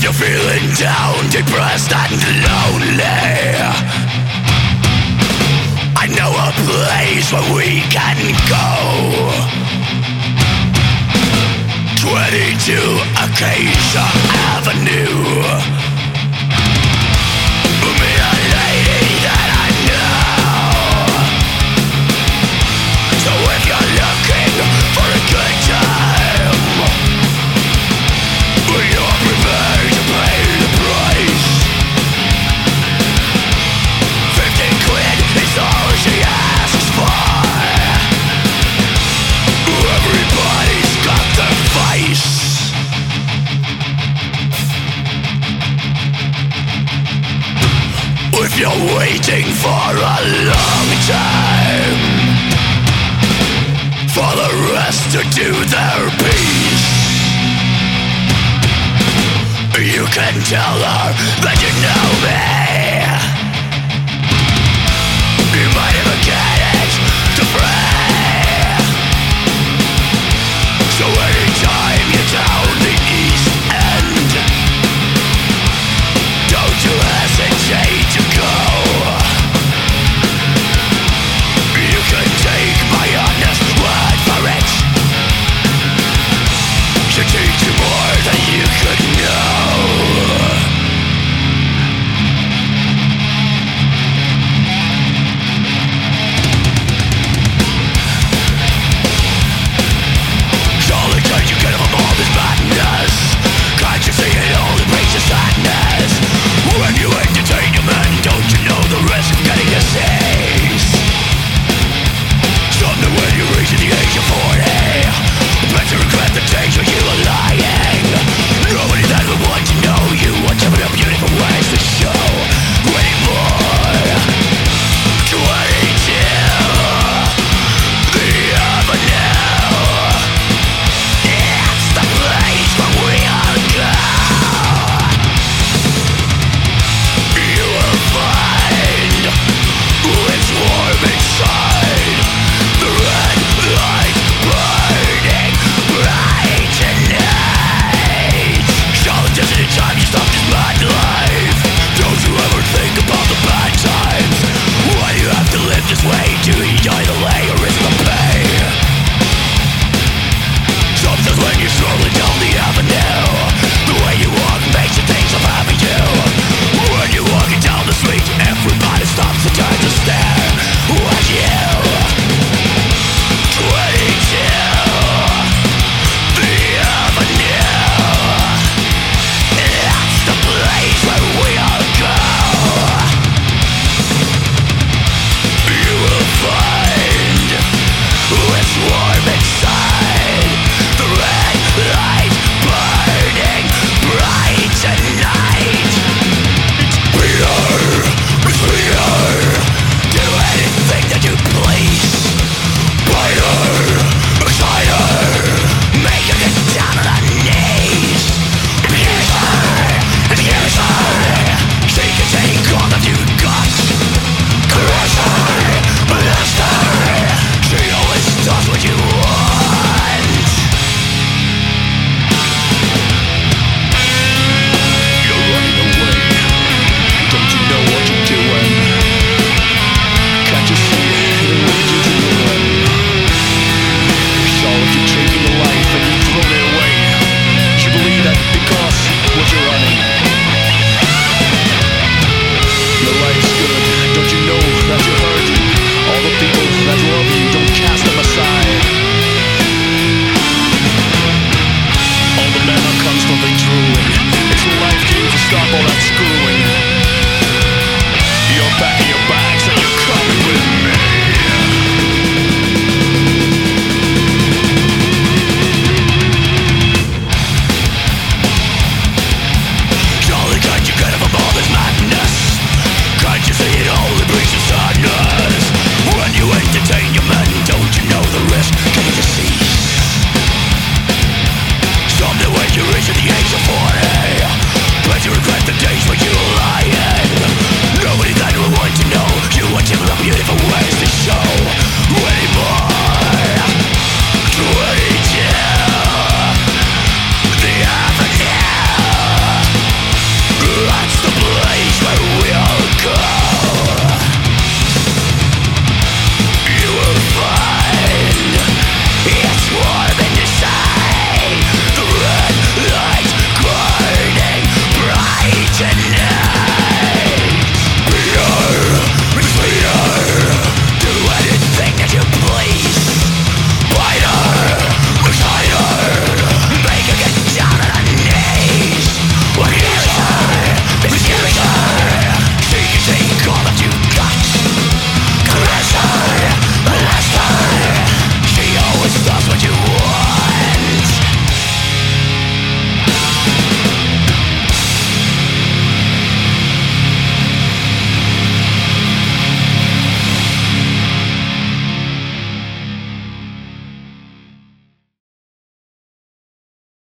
You're feeling down, depressed and lonely. I know a place where we can go. 22 Acacia Avenue. Meet a lady that I know. So if you're looking for a good time, you're prepared to pay the price. 15 quid is all she asks for. Everybody's got their vice. If you're waiting for a long time for the rest to do their piece, you can tell her that you know me. You might even get it to free. So anytime you're down the East End, don't you hesitate to go. You can take my honest word for it. To teach you more than you could know. All the time you get from all this madness, can't you see it all embraces sadness? When you entertain your men, don't you know the risk of getting a seize? Someday when you reach the age of 40,